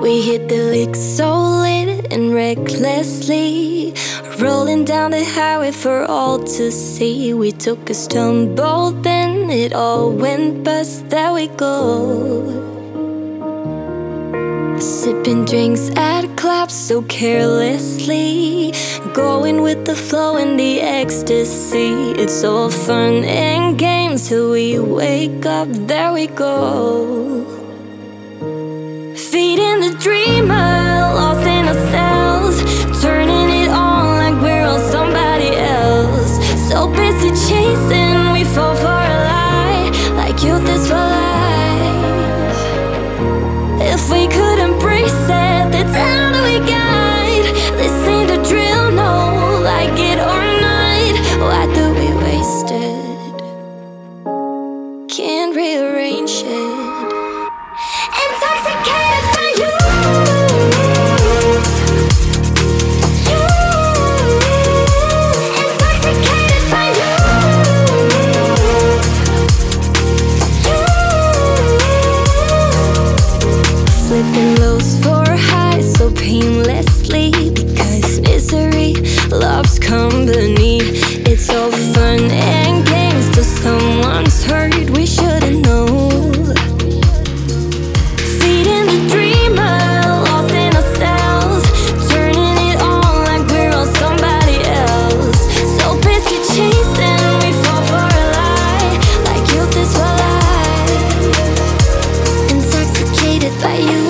We hit the lick so lit and recklessly, rolling down the highway for all to see. We took a stumble, then it all went bust. There we go. Sipping drinks at clubs so carelessly, going with the flow and the ecstasy. It's all fun and games till we wake up. There we go. Feeding the dreamer, lost in ourselves, turning it on like we're all somebody else. So busy chasing, we fall for a lie, like youth is for life. If we could embrace it, that's how do we guide. This ain't the drill, no, like it or not. Why do we waste it? Can't rearrange it. Intoxicated by you. Intoxicated by you. Flipping lows for highs so painlessly, because misery loves company. It's all fun and games till someone's hurt. We shouldn't know. Feeding the dreamer, lost in ourselves, turning it on like we're all somebody else. So busy chasing, we fall for a lie, like youth is for life. Intoxicated by you.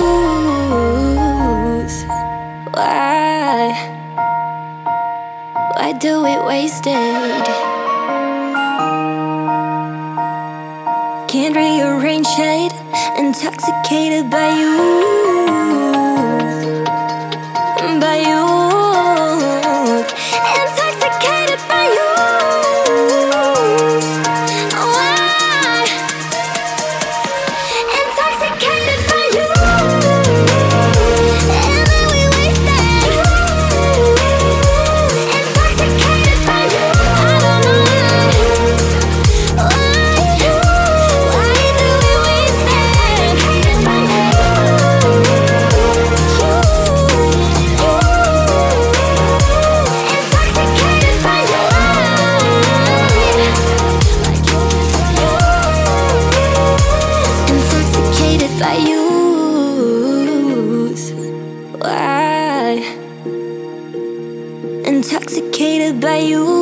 Why do we waste it? Can't rearrange it. Intoxicated by you. By you. Intoxicated by you. Why? Intoxicated by you. And then we waste it. Intoxicated by you. I don't know why. Why do we waste it? Intoxicated by you. Intoxicated by you. Intoxicated by you. Why? Intoxicated by you.